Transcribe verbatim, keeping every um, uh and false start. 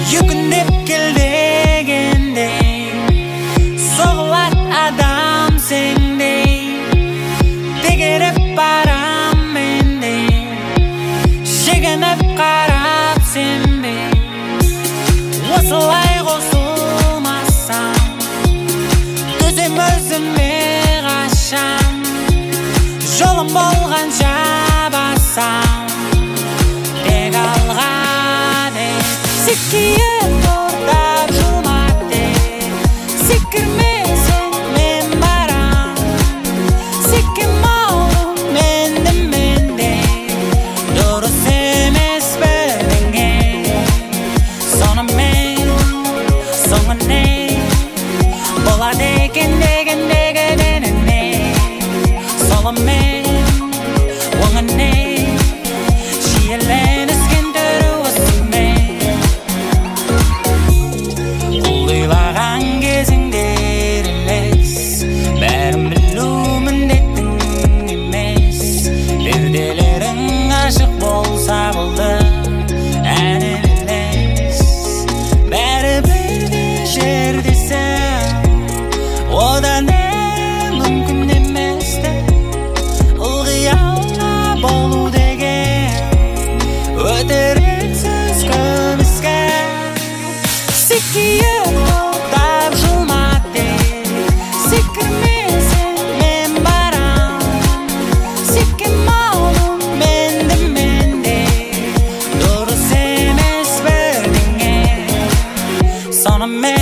Yüкінеп келдегендей соғылат адам сендей тегеріп барам мендей шегініп қарап сенбей осылай қосылмасам төзем өзіме қашам жолым болғанша басам тек алға деп секейіп тоқтап жылмады секірмесең мен барам секем ауру менді менде дұрыс емес бірдеңе сонымен соңы не болады екен деген дегеніне солымен оңы не шиеленіскен түрі осымен ойлаған кезіңде елес бәрін білу міндетің емес перделерің ашық болса болды әні елес бәрі бірде жердесің одан әрі мүмкін еместі ылғи алға болу деген өтіріксіз көміске секейіп тоқтап жылмады секірмесең мен барам секем ауру менді менде дұрыс емес бірдеңе сонымен